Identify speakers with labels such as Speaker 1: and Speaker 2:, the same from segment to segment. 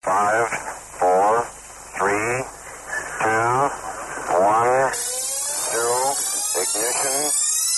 Speaker 1: 5, 4, 3, 2, 1, 0, ignition,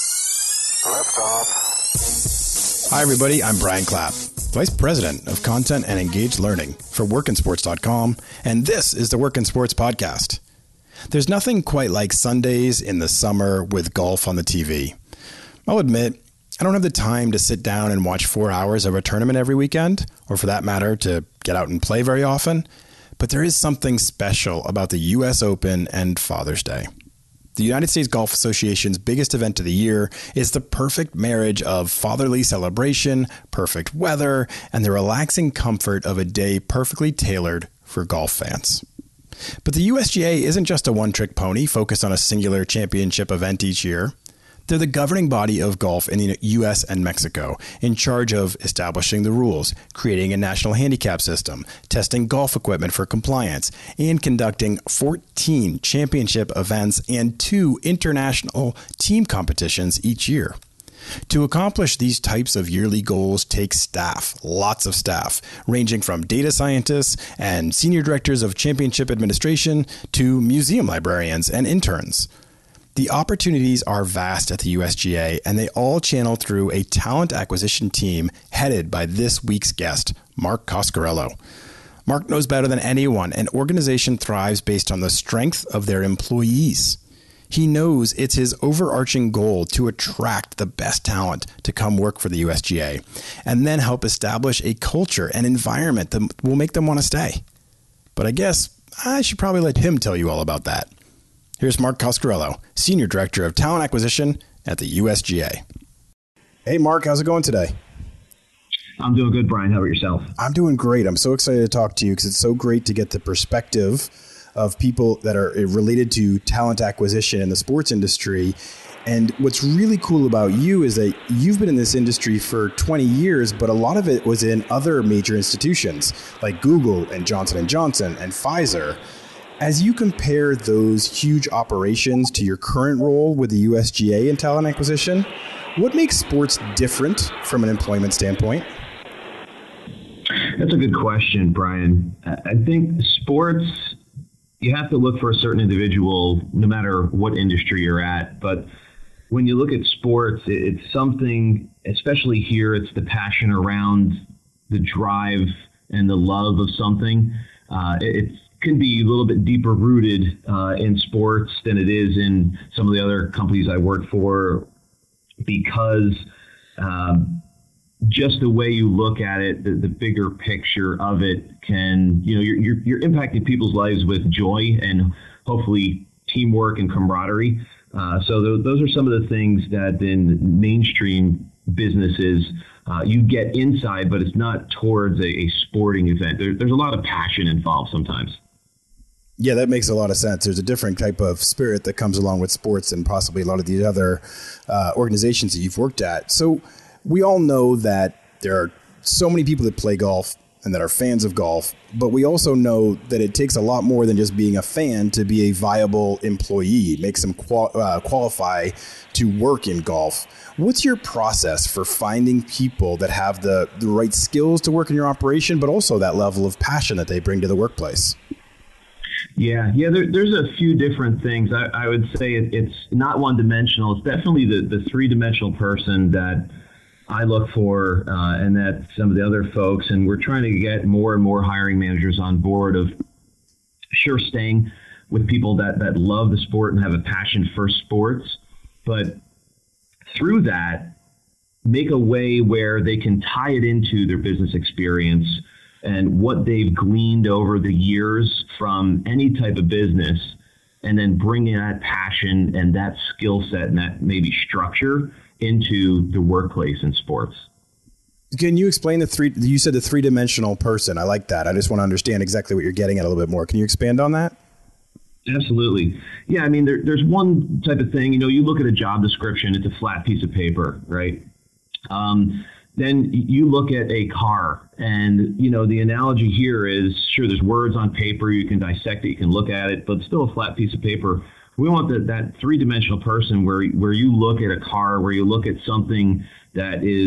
Speaker 1: liftoff.
Speaker 2: Hi everybody, I'm Brian Clapp, Vice President of Content and Engaged Learning for WorkinSports.com, and this is the Workin Sports Podcast. There's nothing quite like Sundays in the summer with golf on the TV. I'll admit, I don't have the time to sit down and watch 4 hours of a tournament every weekend, or for that matter, to get out and play very often, but there is something special about the U.S. Open and Father's Day. The United States Golf Association's biggest event of the year is the perfect marriage of fatherly celebration, perfect weather, and the relaxing comfort of a day perfectly tailored for golf fans. But the USGA isn't just a one-trick pony focused on a singular championship event each year. They're the governing body of golf in the U.S. and Mexico, in charge of establishing the rules, creating a national handicap system, testing golf equipment for compliance, and conducting 14 championship events and 2 international team competitions each year. To accomplish these types of yearly goals takes staff, lots of staff, ranging from data scientists and senior directors of championship administration to museum librarians and interns. The opportunities are vast at the USGA, and they all channel through a talent acquisition team headed by this week's guest, Mark Coscarello. Mark knows better than anyone an organization thrives based on the strength of their employees. He knows it's his overarching goal to attract the best talent to come work for the USGA, and then help establish a culture and environment that will make them want to stay. But I guess I should probably let him tell you all about that. Here's Mark Coscarello, Senior Director of Talent Acquisition at the USGA. Hey, Mark, how's it going today?
Speaker 3: I'm doing good, Brian. How about yourself?
Speaker 2: I'm doing great. I'm so excited to talk to you because it's so great to get the perspective of people that are related to talent acquisition in the sports industry. And what's really cool about you is that you've been in this industry for 20 years, but a lot of it was in other major institutions like Google and Johnson & Johnson and Pfizer. As you compare those huge operations to your current role with the USGA in talent acquisition, what makes sports different from an employment standpoint?
Speaker 3: That's a good question, Brian. I think sports, you have to look for a certain individual no matter what industry you're at. But when you look at sports, it's something, especially here, it's the passion around the drive and the love of something. It can be a little bit deeper rooted in sports than it is in some of the other companies I work for, because just the way you look at it, the bigger picture of it can, you're impacting people's lives with joy and hopefully teamwork and camaraderie. So those are some of the things that in mainstream businesses you get inside, but it's not towards a sporting event. There's a lot of passion involved sometimes.
Speaker 2: Yeah, that makes a lot of sense. There's a different type of spirit that comes along with sports and possibly a lot of these other organizations that you've worked at. So we all know that there are so many people that play golf and that are fans of golf, but we also know that it takes a lot more than just being a fan to be a viable employee. It makes them qualify to work in golf. What's your process for finding people that have the right skills to work in your operation, but also that level of passion that they bring to the workplace?
Speaker 3: Yeah. There's a few different things. I would say it's not one-dimensional. It's definitely the three-dimensional person that I look for, and that some of the other folks, and we're trying to get more and more hiring managers on board of staying with people that love the sport and have a passion for sports, but through that, make a way where they can tie it into their business experience and what they've gleaned over the years from any type of business, and then bringing that passion and that skill set and that maybe structure into the workplace in sports.
Speaker 2: Can you explain you said the three-dimensional person. I like that. I just want to understand exactly what you're getting at a little bit more. Can you expand on that?
Speaker 3: Absolutely. Yeah, I mean, there's one type of thing, you look at a job description, it's a flat piece of paper, right? Then you look at a car, and, the analogy here is, sure, there's words on paper, you can dissect it, you can look at it, but it's still a flat piece of paper. We want that three-dimensional person where you look at a car, where you look at something that is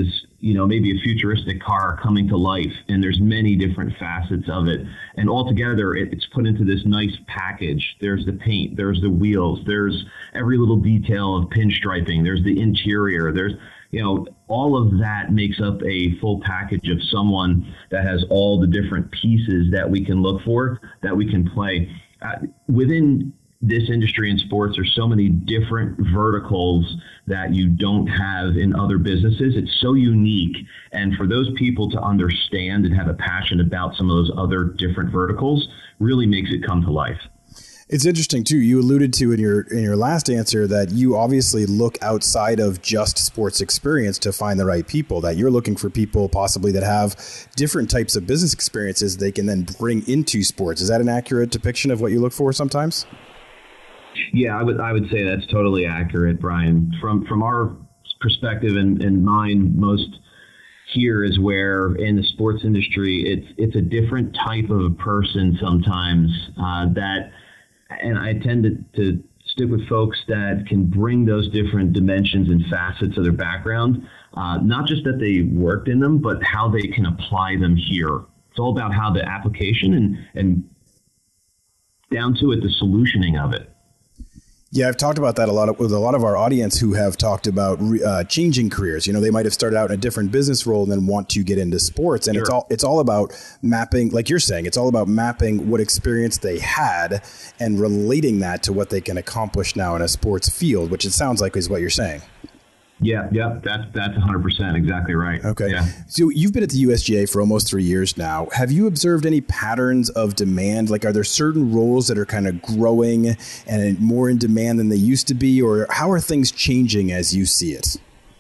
Speaker 3: maybe a futuristic car coming to life, and there's many different facets of it. And altogether, it's put into this nice package. There's the paint, there's the wheels, there's every little detail of pinstriping, there's the interior, there's, all of that makes up a full package of someone that has all the different pieces that we can look for, that we can play. Within this industry in sports, there's so many different verticals that you don't have in other businesses. It's so unique. And for those people to understand and have a passion about some of those other different verticals really makes it come to life.
Speaker 2: It's interesting too. You alluded to in your last answer that you obviously look outside of just sports experience to find the right people, that you're looking for people possibly that have different types of business experiences they can then bring into sports. Is that an accurate depiction of what you look for sometimes?
Speaker 3: Yeah, I would say that's totally accurate, Brian. From our perspective and mine, most here is where in the sports industry, it's a different type of a person sometimes and I tend to stick with folks that can bring those different dimensions and facets of their background, not just that they worked in them, but how they can apply them here. It's all about how the application and down to it, the solutioning of it.
Speaker 2: Yeah, I've talked about that with a lot of our audience who have talked about changing careers. They might have started out in a different business role and then want to get into sports. And
Speaker 3: Sure.
Speaker 2: it's all about mapping, like you're saying, it's all about mapping what experience they had and relating that to what they can accomplish now in a sports field, which it sounds like is what you're saying.
Speaker 3: Yeah, that's 100% exactly right.
Speaker 2: Okay.
Speaker 3: Yeah.
Speaker 2: So you've been at the USGA for almost 3 years now. Have you observed any patterns of demand? Like, are there certain roles that are kind of growing and more in demand than they used to be? Or how are things changing as you see it?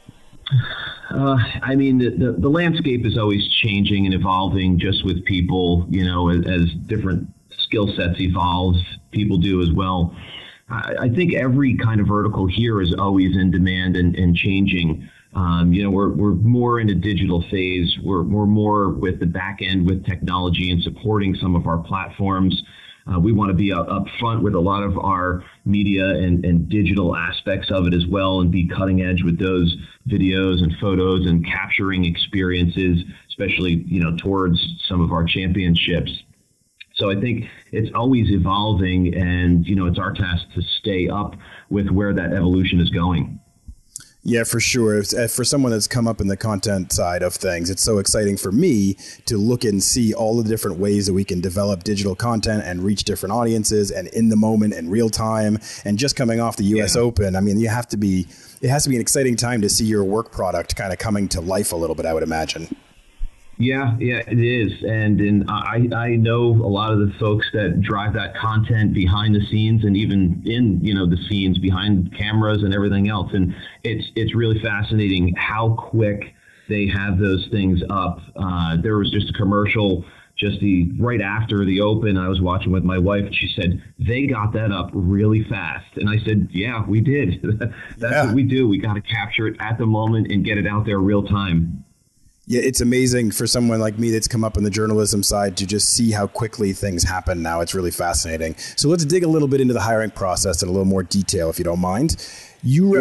Speaker 3: The landscape is always changing and evolving just with people, as different skill sets evolve, people do as well. I think every kind of vertical here is always in demand and changing. We're more in a digital phase. We're more with the back end with technology and supporting some of our platforms. We want to be up front with a lot of our media and digital aspects of it as well, and be cutting edge with those videos and photos and capturing experiences, especially, towards some of our championships. So I think it's always evolving, and, it's our task to stay up with where that evolution is going.
Speaker 2: Yeah, for sure. For someone that's come up in the content side of things, it's so exciting for me to look and see all the different ways that we can develop digital content and reach different audiences and in the moment and real time. And just coming off the US Open, it has to be an exciting time to see your work product kind of coming to life a little bit, I would imagine.
Speaker 3: Yeah, it is. And I know a lot of the folks that drive that content behind the scenes and even in, the scenes behind cameras and everything else. And it's really fascinating how quick they have those things up. There was just a commercial right after the Open I was watching with my wife, and she said, they got that up really fast. And I said, yeah, we did. That's what we do. We got to capture it at the moment and get it out there real time.
Speaker 2: Yeah, it's amazing for someone like me that's come up in the journalism side to just see how quickly things happen now. It's really fascinating. So let's dig a little bit into the hiring process in a little more detail, if you don't mind. You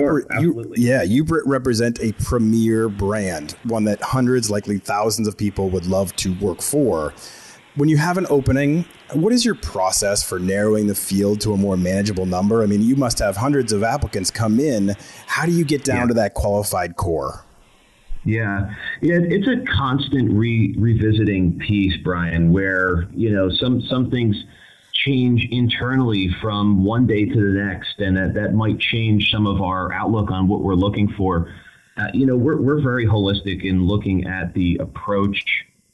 Speaker 2: represent a premier brand, one that hundreds, likely thousands of people would love to work for. When you have an opening, what is your process for narrowing the field to a more manageable number? You must have hundreds of applicants come in. How do you get down to that qualified core?
Speaker 3: Yeah, it's a constant revisiting piece, Brian, where, some things change internally from one day to the next, and that might change some of our outlook on what we're looking for. We're very holistic in looking at the approach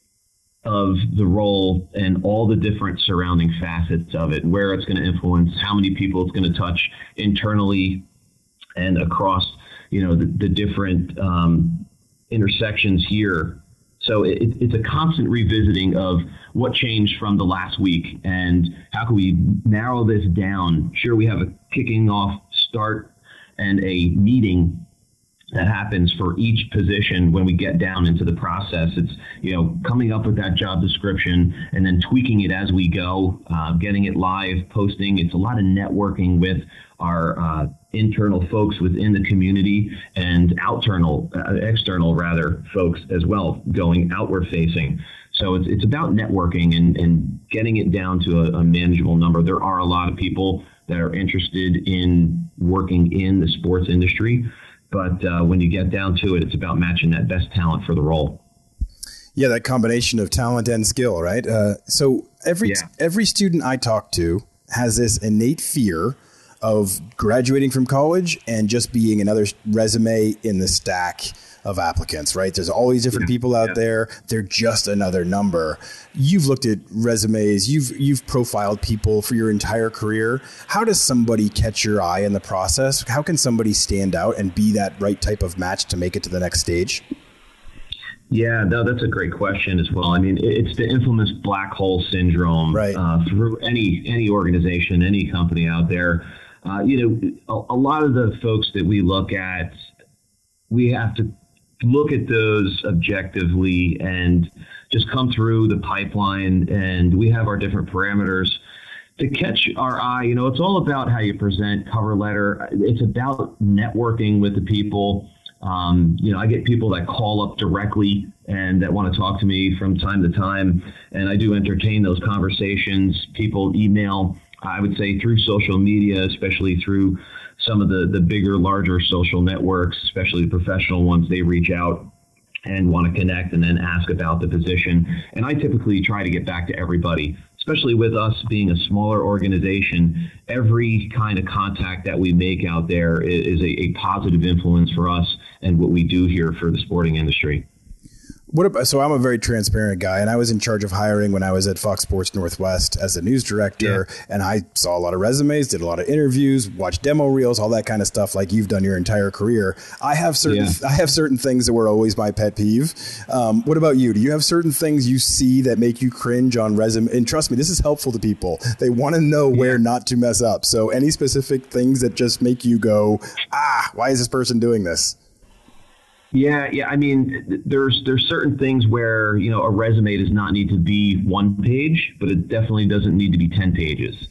Speaker 3: of the role and all the different surrounding facets of it, where it's going to influence, how many people it's going to touch internally and across, the different intersections here. So it's a constant revisiting of what changed from the last week and how can we narrow this down. Sure, we have a kicking off start and a meeting that happens for each position when we get down into the process. It's, coming up with that job description and then tweaking it as we go, getting it live, posting. It's a lot of networking with our internal folks within the community and external folks as well, going outward facing. So it's about networking and getting it down to a manageable number. There are a lot of people that are interested in working in the sports industry, but when you get down to it, it's about matching that best talent for the role.
Speaker 2: Yeah, that combination of talent and skill, right? So every student I talk to has this innate fear of graduating from college and just being another resume in the stack of applicants, right? There's all these different people out there. They're just another number. You've looked at resumes. You've profiled people for your entire career. How does somebody catch your eye in the process? How can somebody stand out and be that right type of match to make it to the next stage?
Speaker 3: Yeah, no, that's a great question as well. I mean, it's the infamous black hole syndrome,
Speaker 2: right?
Speaker 3: Through any organization, any company out there. A lot of the folks that we look at, we have to look at those objectively and just come through the pipeline, and we have our different parameters to catch our eye. It's all about how you present, cover letter. It's about networking with the people. I get people that call up directly and that want to talk to me from time to time, and I do entertain those conversations. People email, I would say, through social media, especially through some of the bigger, larger social networks, especially the professional ones. They reach out and want to connect and then ask about the position. And I typically try to get back to everybody, especially with us being a smaller organization. Every kind of contact that we make out there is a positive influence for us and what we do here for the sporting industry.
Speaker 2: So I'm a very transparent guy, and I was in charge of hiring when I was at Fox Sports Northwest as a news director. Yeah. And I saw a lot of resumes, did a lot of interviews, watched demo reels, all that kind of stuff, like you've done your entire career. I have certain things that were always my pet peeve. What about you? Do you have certain things you see that make you cringe on resume? And trust me, this is helpful to people. They want to know where not to mess up. So any specific things that just make you go, why is this person doing this?
Speaker 3: Yeah. I mean, there's certain things where, a resume does not need to be 1 page, but it definitely doesn't need to be 10 pages.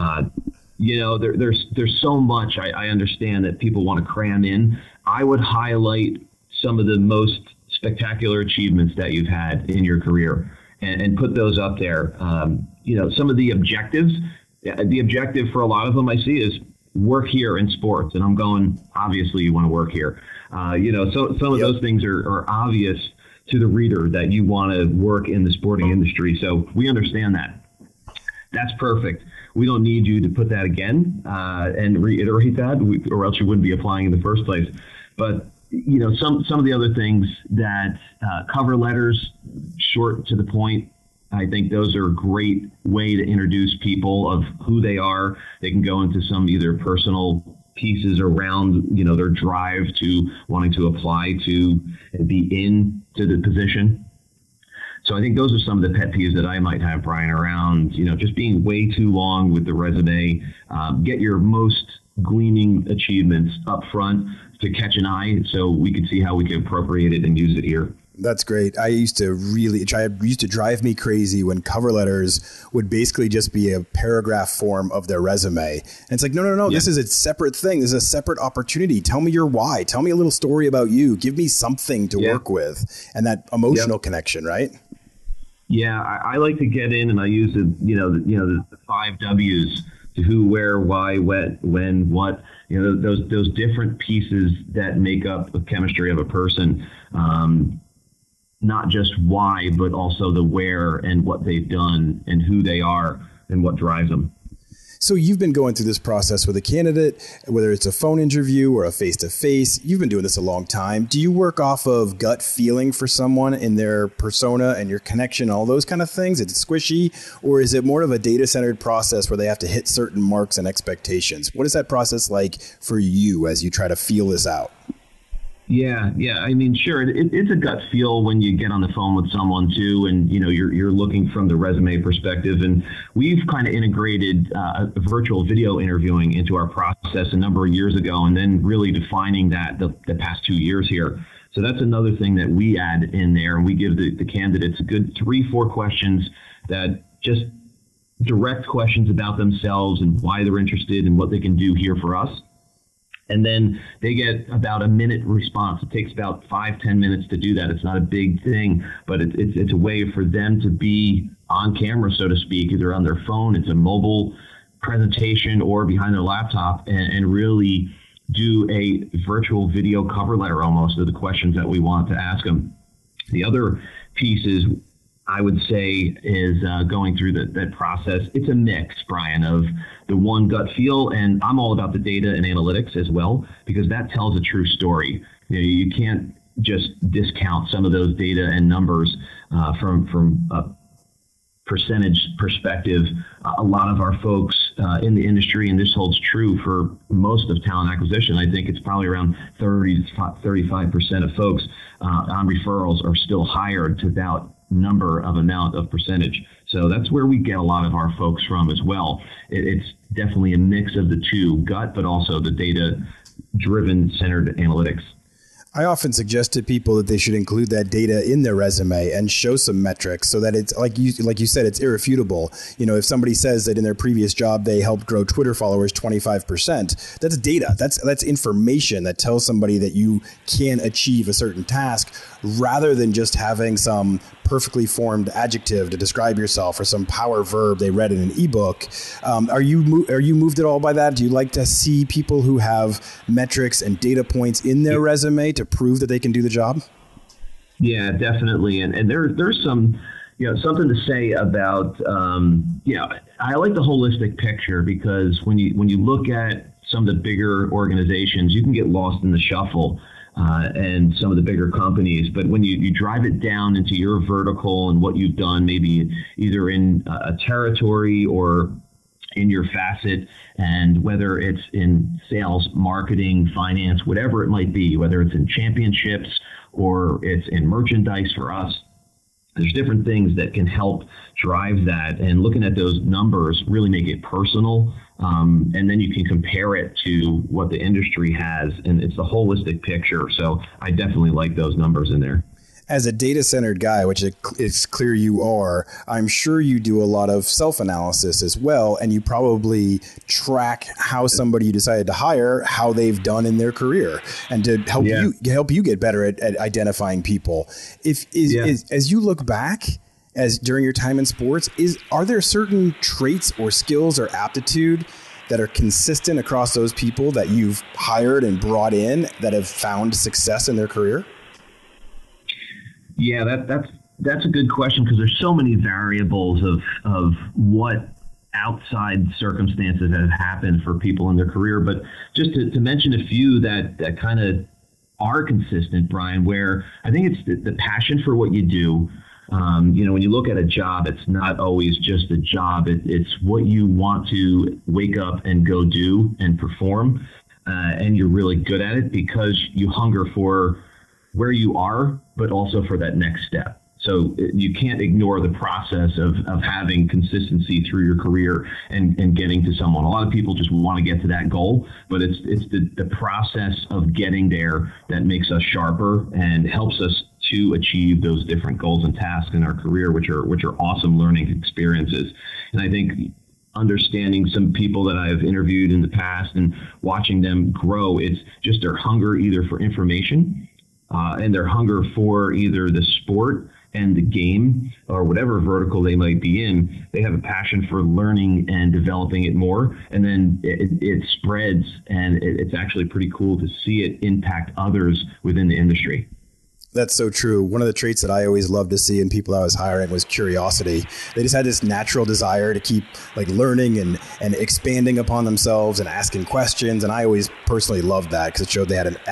Speaker 3: There's so much I understand that people want to cram in. I would highlight some of the most spectacular achievements that you've had in your career and put those up there. Some of the objectives, the objective for a lot of them I see is work here in sports. And I'm going, obviously you want to work here. So some of those things are obvious to the reader that you want to work in the sporting industry. So we understand that. That's perfect. We don't need you to put that again and reiterate that, or else you wouldn't be applying in the first place. But some of the other things that cover letters, short to the point. I think those are a great way to introduce people of who they are. They can go into some either personal pieces around, their drive to wanting to apply to and be into the position. So I think those are some of the pet peeves that I might have, Brian, around, just being way too long with the resume. Get your most gleaming achievements up front to catch an eye so we can see how we can appropriate it and use it here.
Speaker 2: That's great. It used to drive me crazy when cover letters would basically just be a paragraph form of their resume. And it's like, no. Yeah. This is a separate thing. This is a separate opportunity. Tell me your why. Tell me a little story about you. Give me something to work with. And that emotional connection, right?
Speaker 3: Yeah, I like to get in and I use the 5 W's to who, where, why, when, what, those different pieces that make up the chemistry of a person. Not just why, but also the where and what they've done and who they are and what drives them.
Speaker 2: So you've been going through this process with a candidate, whether it's a phone interview or a face-to-face. You've been doing this a long time. Do you work off of gut feeling for someone in their persona and your connection, all those kind of things? Is it squishy, or is it more of a data-centered process where they have to hit certain marks and expectations? What is that process like for you as you try to feel this out?
Speaker 3: Yeah. I mean, sure. It's a gut feel when you get on the phone with someone too, and you're looking from the resume perspective. And we've kind of integrated virtual video interviewing into our process a number of years ago, and then really defining that the past 2 years here. So that's another thing that we add in there, and we give the candidates a good 3-4 questions that just direct questions about themselves and why they're interested and what they can do here for us. And then they get about a minute response. It takes about 5-10 minutes to do that. It's not a big thing, but it's a way for them to be on camera, so to speak, either on their phone, it's a mobile presentation, or behind their laptop, and really do a virtual video cover letter almost of the questions that we want to ask them. The other piece is, I would say, is going through that process. It's a mix, Brian, of the one gut feel, and I'm all about the data and analytics as well, because that tells a true story. You can't just discount some of those data and numbers from a percentage perspective. A lot of our folks in the industry, and this holds true for most of talent acquisition, I think it's probably around 30 to 35% of folks on referrals are still hired to that amount of percentage. So that's where we get a lot of our folks from as well. It's definitely a mix of the two, gut, but also the data-driven centered analytics.
Speaker 2: I often suggest to people that they should include that data in their resume and show some metrics so that it's like you said, it's irrefutable. If somebody says that in their previous job they helped grow Twitter followers 25%, that's data. That's information that tells somebody that you can achieve a certain task, rather than just having some perfectly formed adjective to describe yourself or some power verb they read in an ebook. Are you moved at all by that? Do you like to see people who have metrics and data points in their resume to prove that they can do the job?
Speaker 3: Yeah, definitely. And there's some, something to say about, I like the holistic picture, because when you look at some of the bigger organizations, you can get lost in the shuffle. And some of the bigger companies. But when you drive it down into your vertical and what you've done, maybe either in a territory or in your facet, and whether it's in sales, marketing, finance, whatever it might be, whether it's in championships or it's in merchandise for us, there's different things that can help drive that. And looking at those numbers really make it personal. And then you can compare it to what the industry has, and it's a holistic picture. So I definitely like those numbers in there.
Speaker 2: As a data-centered guy, which it's clear you are, I'm sure you do a lot of self-analysis as well, and you probably track how somebody you decided to hire, how they've done in their career, and to help you get better at identifying people. As you look back, as during your time in sports, are there certain traits or skills or aptitude that are consistent across those people that you've hired and brought in that have found success in their career?
Speaker 3: Yeah, that's a good question, because there's so many variables of what outside circumstances have happened for people in their career. But just to mention a few that kind of are consistent, Brian, where I think it's the passion for what you do. When you look at a job, it's not always just a job. It's what you want to wake up and go do and perform. And you're really good at it because you hunger for where you are, but also for that next step. So you can't ignore the process of having consistency through your career and getting to someone. A lot of people just want to get to that goal, but it's the process of getting there that makes us sharper and helps us to achieve those different goals and tasks in our career, which are awesome learning experiences. And I think understanding some people that I've interviewed in the past and watching them grow, it's just their hunger either for information and their hunger for either the sport and the game or whatever vertical they might be in. They have a passion for learning and developing it more, and then it spreads, and it's actually pretty cool to see it impact others within the industry.
Speaker 2: That's so true. One of the traits that I always loved to see in people I was hiring was curiosity. They just had this natural desire to keep learning and expanding upon themselves and asking questions. And I always personally loved that because it showed they had an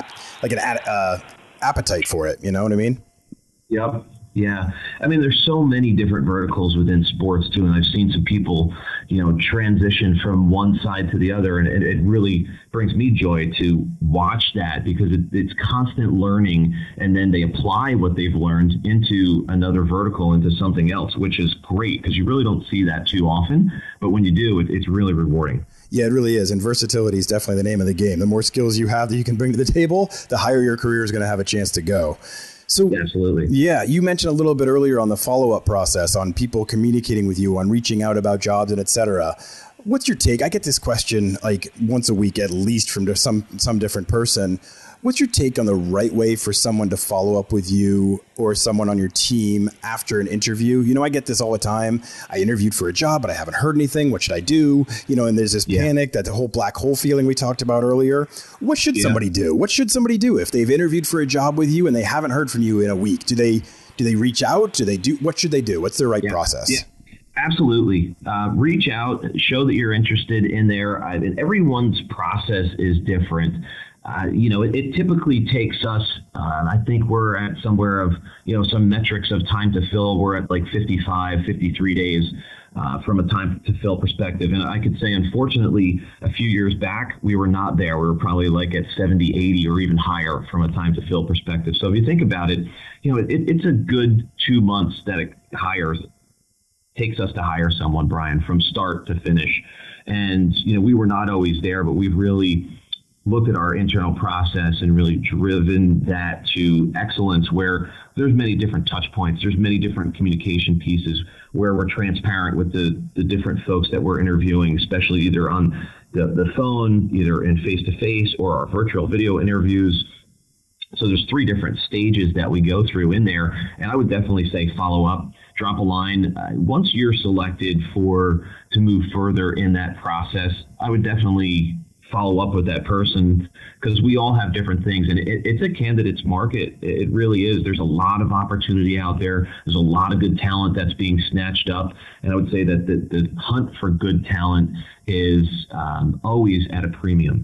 Speaker 2: appetite for it. You know what I mean?
Speaker 3: Yep. Yeah. I mean, there's so many different verticals within sports too. And I've seen some people, transition from one side to the other. And it really brings me joy to watch that because it's constant learning. And then they apply what they've learned into another vertical, into something else, which is great because you really don't see that too often. But when you do, it's really rewarding.
Speaker 2: Yeah, it really is. And versatility is definitely the name of the game. The more skills you have that you can bring to the table, the higher your career is going to have a chance to go. So,
Speaker 3: absolutely.
Speaker 2: Yeah, you mentioned a little bit earlier on the follow-up process, on people communicating with you, on reaching out about jobs and et cetera. What's your take? I get this question like once a week at least from some different person. What's your take on the right way for someone to follow up with you or someone on your team after an interview? I get this all the time. I interviewed for a job, but I haven't heard anything. What should I do? And there's this panic, that the whole black hole feeling we talked about earlier. What should somebody do? What should somebody do if they've interviewed for a job with you and they haven't heard from you in a week? Do they reach out? What should they do? What's the right process?
Speaker 3: Yeah. Absolutely. Reach out, show that you're interested in there. Everyone's process is different. It typically takes us, I think we're at somewhere of, some metrics of time to fill. We're at like 55, 53 days from a time to fill perspective. And I could say, unfortunately, a few years back, we were not there. We were probably like at 70, 80 or even higher from a time to fill perspective. So if you think about it, it's a good 2 months that it takes us to hire someone, Brian, from start to finish. And, we were not always there, but we've really looked at our internal process and really driven that to excellence, where there's many different touch points. There's many different communication pieces where we're transparent with the different folks that we're interviewing, especially either on the phone, either in face-to-face or our virtual video interviews. So there's 3 different stages that we go through in there. And I would definitely say follow up, drop a line. Once you're selected to move further in that process, I would definitely follow up with that person, because we all have different things, and it's a candidate's market. It really is. There's a lot of opportunity out there. There's a lot of good talent that's being snatched up, and I would say that the hunt for good talent is always at a premium.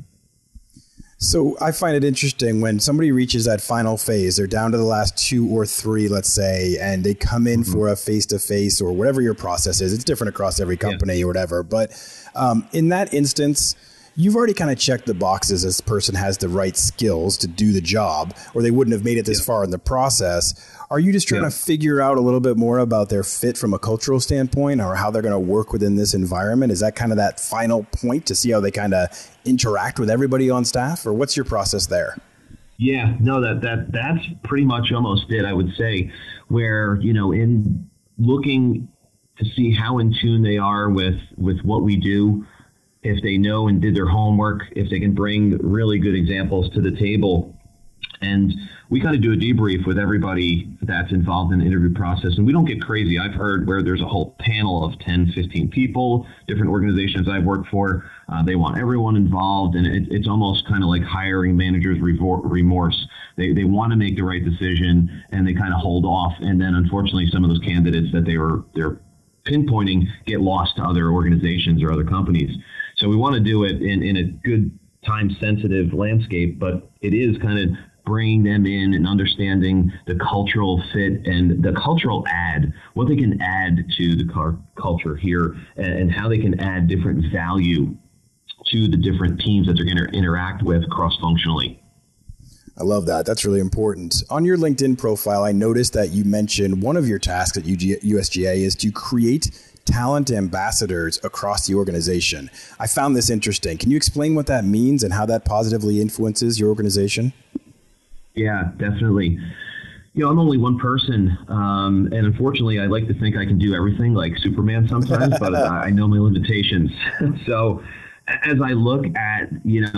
Speaker 2: So I find it interesting when somebody reaches that final phase, they're down to the last 2 or 3, let's say, and they come in for a face-to-face or whatever your process is. It's different across every company or whatever. But in that instance, you've already kind of checked the boxes. This person has the right skills to do the job, or they wouldn't have made it this far in the process. Are you just trying to figure out a little bit more about their fit from a cultural standpoint, or how they're going to work within this environment? Is that kind of that final point to see how they kind of interact with everybody on staff, or what's your process there?
Speaker 3: Yeah, no, that's pretty much almost it, I would say, where, in looking to see how in tune they are with what we do, if they know and did their homework, if they can bring really good examples to the table. And we kind of do a debrief with everybody that's involved in the interview process. And we don't get crazy. I've heard where there's a whole panel of 10, 15 people, different organizations I've worked for. They want everyone involved. And it's almost kind of like hiring managers' remorse. They want to make the right decision, and they kind of hold off. And then, unfortunately, some of those candidates that they're pinpointing get lost to other organizations or other companies. So we want to do it in a good time-sensitive landscape, but it is kind of bringing them in and understanding the cultural fit and the cultural add, what they can add to the culture here, and how they can add different value to the different teams that they're going to interact with cross-functionally.
Speaker 2: I love that. That's really important. On your LinkedIn profile, I noticed that you mentioned one of your tasks at USGA is to create talent ambassadors across the organization. I found this interesting. Can you explain what that means and how that positively influences your organization?
Speaker 3: Yeah, definitely. I'm only one person, and unfortunately, I like to think I can do everything like Superman sometimes, but I know my limitations. So as I look at,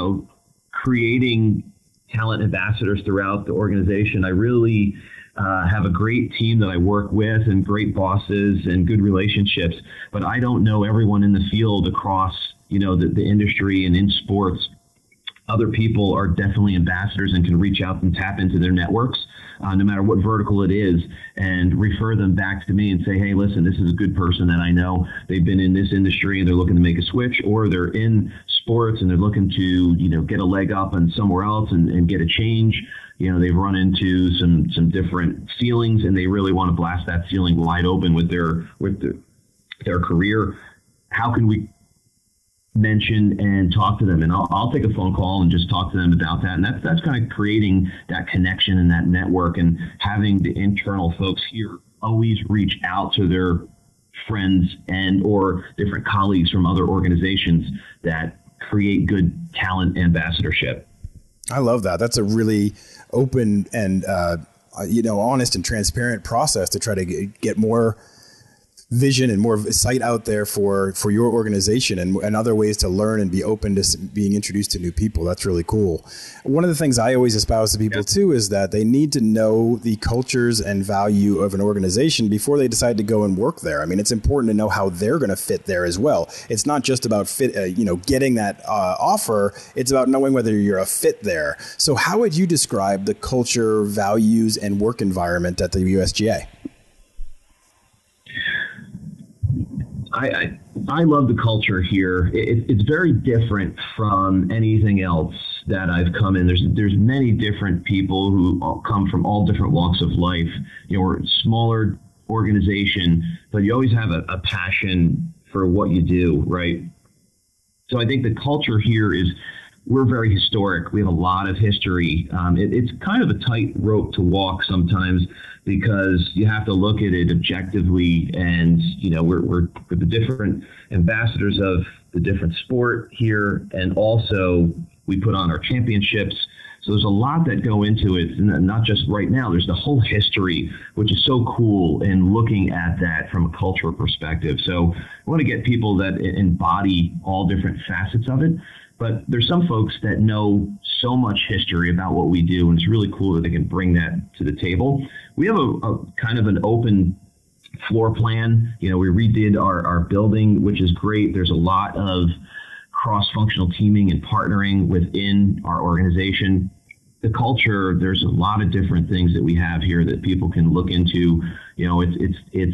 Speaker 3: creating talent ambassadors throughout the organization, I really have a great team that I work with and great bosses and good relationships, but I don't know everyone in the field across, the industry and in sports. Other people are definitely ambassadors and can reach out and tap into their networks, no matter what vertical it is, and refer them back to me and say, hey, listen, this is a good person that I know. They've been in this industry and they're looking to make a switch, or they're in sports and they're looking to, get a leg up on somewhere else and get a change. They've run into some different ceilings and they really want to blast that ceiling wide open with their career. How can we mention and talk to them? And I'll take a phone call and just talk to them about that. And that's kind of creating that connection and that network, and having the internal folks here always reach out to their friends and or different colleagues from other organizations that create good talent ambassadorship.
Speaker 2: I love that. That's a really open and honest and transparent process to try to get more vision and more sight out there for your organization and other ways to learn and be open to being introduced to new people. That's really cool. One of the things I always espouse to people too is that they need to know the cultures and value of an organization before they decide to go and work there. I mean, it's important to know how they're going to fit there as well. It's not just about getting that offer. It's about knowing whether you're a fit there. So how would you describe the culture, values, and work environment at the USGA?
Speaker 3: I love the culture here. It's very different from anything else that I've come in. There's many different people who come from all different walks of life. We're a smaller organization, but you always have a passion for what you do, right? So I think the culture here we're very historic. We have a lot of history. It's kind of a tight rope to walk sometimes because you have to look at it objectively, and we're the different ambassadors of the different sport here, and also we put on our championships. So there's a lot that go into it, and not just right now. There's the whole history, which is so cool in looking at that from a cultural perspective. So I want to get people that embody all different facets of it. But there's some folks that know so much history about what we do, and it's really cool that they can bring that to the table. We have a kind of an open floor plan. We redid our building, which is great. There's a lot of cross-functional teaming and partnering within our organization. The culture, there's a lot of different things that we have here that people can look into. It's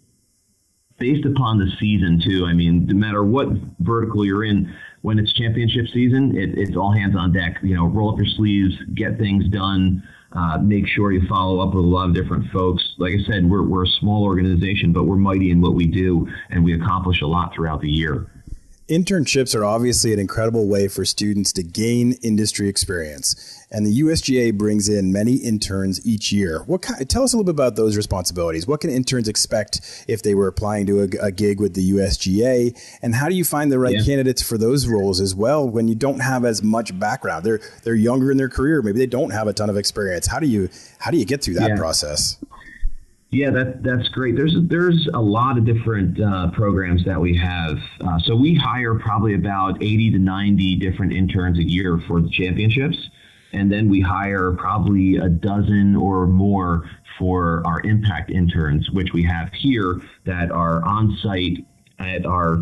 Speaker 3: based upon the season too. I mean, no matter what vertical you're in, when it's championship season, it's all hands on deck. Roll up your sleeves, get things done, make sure you follow up with a lot of different folks. Like I said, we're a small organization, but we're mighty in what we do, and we accomplish a lot throughout the year.
Speaker 2: Internships are obviously an incredible way for students to gain industry experience, and the USGA brings in many interns each year. Tell us a little bit about those responsibilities. What can interns expect if they were applying to a gig with the USGA, and how do you find the right candidates for those roles as well when you don't have as much background? They're younger in their career, maybe they don't have a ton of experience. How do you get through that process?
Speaker 3: Yeah, that's great. There's a lot of different programs that we have. So we hire probably about 80 to 90 different interns a year for the championships. And then we hire probably a dozen or more for our impact interns, which we have here that are on site at our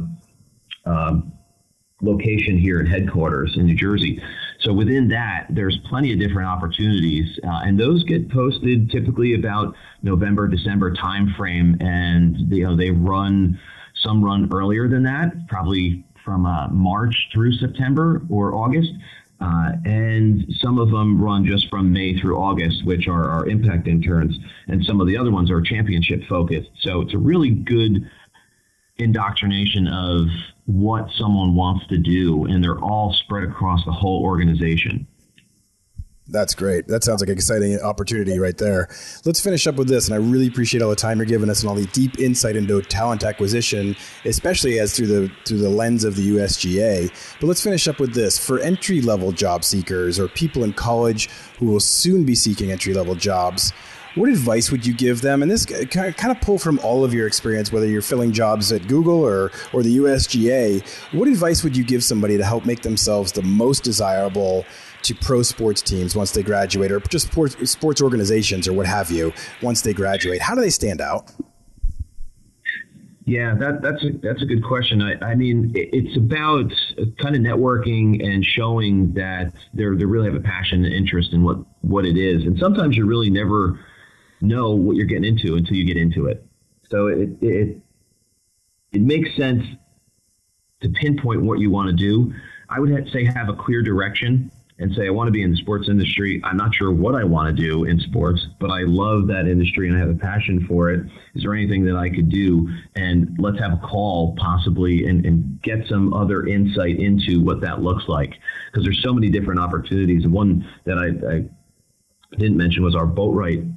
Speaker 3: location here at headquarters in New Jersey. So within that, there's plenty of different opportunities, and those get posted typically about November, December timeframe, and some run earlier than that, probably from March through September or August, and some of them run just from May through August, which are our impact interns, and some of the other ones are championship focused. So it's a really good indoctrination of what someone wants to do, and they're all spread across the whole organization.
Speaker 2: That's great. That sounds like an exciting opportunity right there. Let's finish up with this, and I really appreciate all the time you're giving us and all the deep insight into talent acquisition, especially as through the lens of the USGA. But let's finish up with this. For entry-level job seekers or people in college who will soon be seeking entry-level jobs, what advice would you give them? And this kind of pull from all of your experience, whether you're filling jobs at Google or the USGA. What advice would you give somebody to help make themselves the most desirable to pro sports teams once they graduate, or just sports organizations or what have you once they graduate? How do they stand out?
Speaker 3: Yeah, that's a good question. I mean, it's about kind of networking and showing that they really have a passion and interest in what it is. And sometimes you really never know what you're getting into until you get into it. So it makes sense to pinpoint what you want to do. I would say have a clear direction and say, I want to be in the sports industry. I'm not sure what I want to do in sports, but I love that industry and I have a passion for it. Is there anything that I could do? And let's have a call possibly and get some other insight into what that looks like. Because there's so many different opportunities. And one that I didn't mention was our Boatwright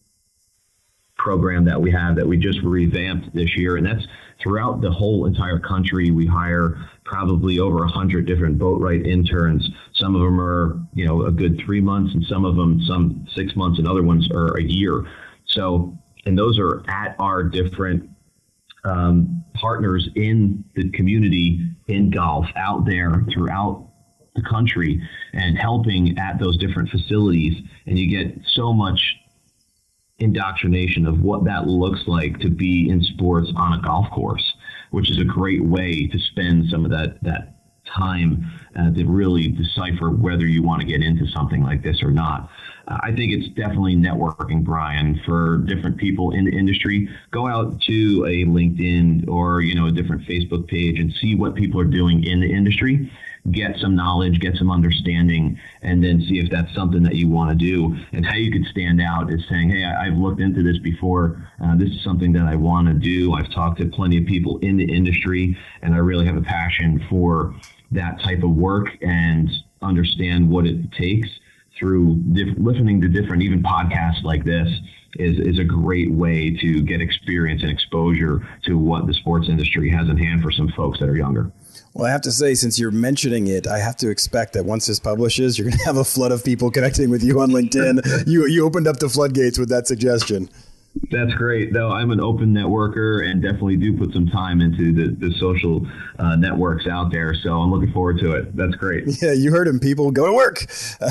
Speaker 3: program that we have that we just revamped this year. And that's throughout the whole entire country. We hire probably over 100 different Boatwright interns. Some of them are, a good 3 months, and some 6 months, and other ones are a year. So, and those are at our different partners in the community in golf out there throughout the country and helping at those different facilities. And you get so much indoctrination of what that looks like to be in sports on a golf course, which is a great way to spend some of that time to really decipher whether you want to get into something like this or not. I think it's definitely networking, Brian, for different people in the industry. Go out to a LinkedIn or, a different Facebook page and see what people are doing in the industry. Get some knowledge, get some understanding, and then see if that's something that you want to do. And how you could stand out is saying, hey, I've looked into this before. This is something that I want to do. I've talked to plenty of people in the industry, and I really have a passion for that type of work and understand what it takes through listening to different, even podcasts like this is a great way to get experience and exposure to what the sports industry has in hand for some folks that are younger.
Speaker 2: Well, I have to say, since you're mentioning it, I have to expect that once this publishes, you're going to have a flood of people connecting with you on LinkedIn. You opened up the floodgates with that suggestion.
Speaker 3: That's great. Though I'm an open networker and definitely do put some time into the social networks out there. So I'm looking forward to it. That's great.
Speaker 2: Yeah, you heard him, people. Go to work.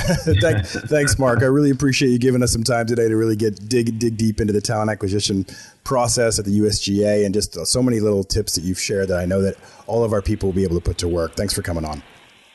Speaker 2: Thanks, Mark. I really appreciate you giving us some time today to really dig deep into the talent acquisition process at the USGA and just so many little tips that you've shared that I know that all of our people will be able to put to work. Thanks for coming on.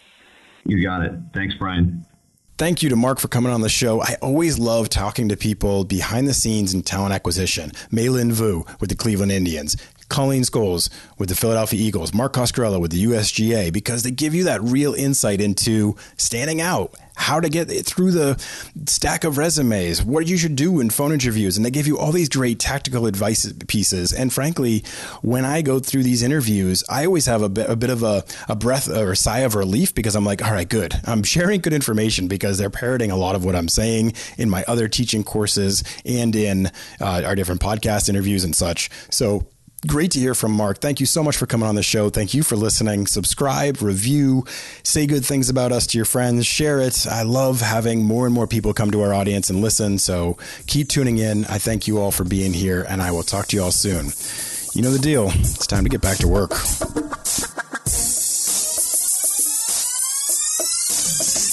Speaker 3: You got it. Thanks, Brian.
Speaker 2: Thank you to Mark for coming on the show. I always love talking to people behind the scenes in talent acquisition. Mei-Lin Vu with the Cleveland Indians, Colleen Scholes with the Philadelphia Eagles, Mark Coscarello with the USGA, because they give you that real insight into standing out, how to get through the stack of resumes, what you should do in phone interviews. And they give you all these great tactical advice pieces. And frankly, when I go through these interviews, I always have a bit of a breath or a sigh of relief because I'm like, all right, good. I'm sharing good information because they're parroting a lot of what I'm saying in my other teaching courses and in our different podcast interviews and such. So great to hear from Mark. Thank you so much for coming on the show. Thank you for listening. Subscribe, review, say good things about us to your friends, share it. I love having more and more people come to our audience and listen. So keep tuning in. I thank you all for being here, and I will talk to you all soon. You know the deal. It's time to get back to work.